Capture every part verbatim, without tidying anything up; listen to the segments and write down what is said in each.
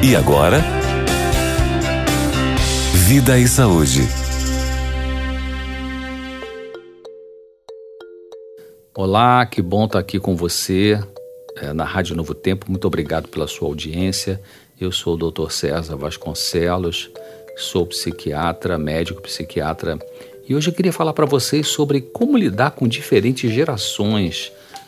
E agora, Vida e Saúde. Olá, que bom estar aqui com você é, na Rádio Novo Tempo. Muito obrigado pela sua audiência. Eu sou o doutor César Vasconcelos, sou psiquiatra, médico psiquiatra, e hoje eu queria falar para vocês sobre como lidar com diferentes gerações,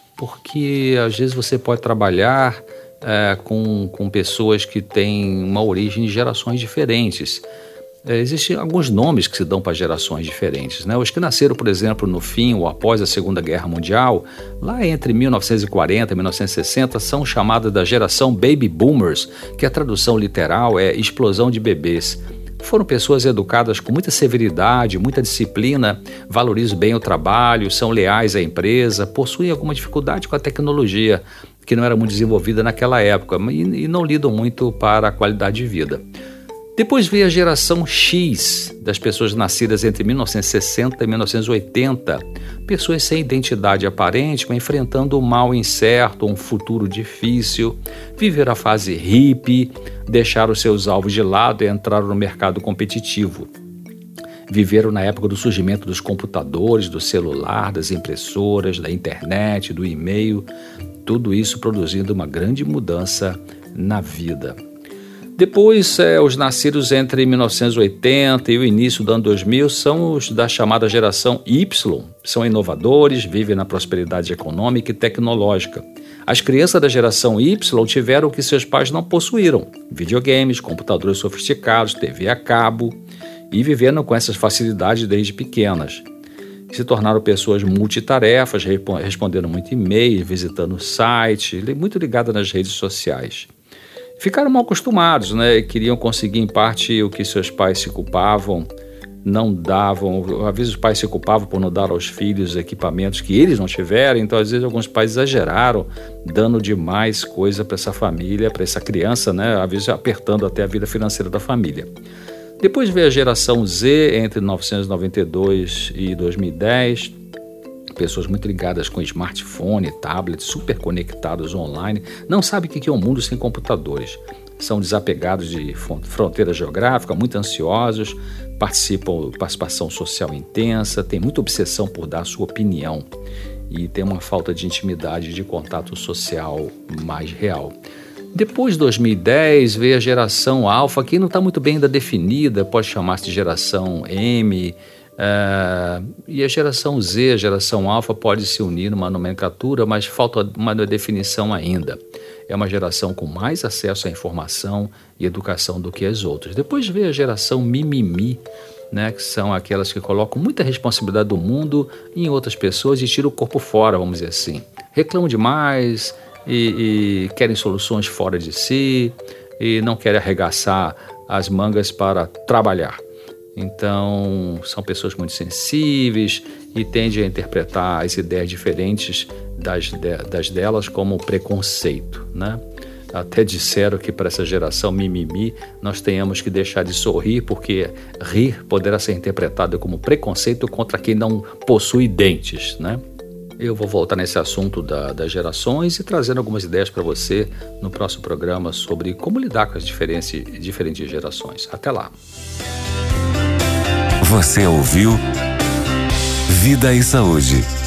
porque às vezes você pode trabalhar é, com, com pessoas que têm uma origem de gerações diferentes. É, existem alguns nomes que se dão para gerações diferentes, né? Os que nasceram, por exemplo, no fim ou após a Segunda Guerra Mundial, lá entre mil novecentos e quarenta e mil novecentos e sessenta, são chamadas da geração Baby Boomers, que a tradução literal é explosão de bebês. Foram pessoas educadas com muita severidade, muita disciplina, valorizam bem o trabalho, são leais à empresa, possuem alguma dificuldade com a tecnologia, que não era muito desenvolvida naquela época, e, e não lidam muito para a qualidade de vida. Depois veio a geração X, das pessoas nascidas entre mil novecentos e sessenta e mil novecentos e oitenta, pessoas sem identidade aparente, mas enfrentando o mal incerto, um futuro difícil, viveram a fase hippie, deixaram seus alvos de lado e entraram no mercado competitivo. Viveram na época do surgimento dos computadores, do celular, das impressoras, da internet, do e-mail, tudo isso produzindo uma grande mudança na vida. Depois, é, os nascidos entre mil novecentos e oitenta e o início do ano dois mil são os da chamada geração Y. São inovadores, vivem na prosperidade econômica e tecnológica. As crianças da geração Y tiveram o que seus pais não possuíram: videogames, computadores sofisticados, T V a cabo, e viveram com essas facilidades desde pequenas. Se tornaram pessoas multitarefas, respondendo muito e-mail, visitando sites, muito ligadas nas redes sociais. Ficaram mal acostumados, né? Queriam conseguir em parte o que seus pais se culpavam, não davam. Às vezes os pais se culpavam por não dar aos filhos equipamentos que eles não tiveram, então às vezes alguns pais exageraram, dando demais coisa para essa família, para essa criança, né? Às vezes apertando até a vida financeira da família. Depois veio a geração Z, entre mil novecentos e noventa e dois e dois mil e dez, pessoas muito ligadas com smartphone, tablet, super conectados online, não sabem o que é um mundo sem computadores. São desapegados de fronteira geográfica, muito ansiosos, participam, participação social intensa, têm muita obsessão por dar a sua opinião e tem uma falta de intimidade, de contato social mais real. Depois de dois mil e dez veio a geração Alpha, que não está muito bem ainda definida, pode chamar-se de geração M, uh, e a geração Z, a geração Alpha, pode se unir numa nomenclatura, mas falta uma definição ainda. É uma geração com mais acesso à informação e educação do que as outras. Depois veio a geração Mimimi, né, que são aquelas que colocam muita responsabilidade do mundo em outras pessoas e tiram o corpo fora, vamos dizer assim. Reclamam demais e, e querem soluções fora de si e não querem arregaçar as mangas para trabalhar. Então, são pessoas muito sensíveis e tendem a interpretar as ideias diferentes das, de, das delas como preconceito, né? Até disseram que para essa geração mimimi nós tenhamos que deixar de sorrir, porque rir poderá ser interpretado como preconceito contra quem não possui dentes, né? Eu vou voltar nesse assunto da, das gerações e trazendo algumas ideias para você no próximo programa sobre como lidar com as diferentes, diferentes gerações. Até lá! Você ouviu Vida e Saúde.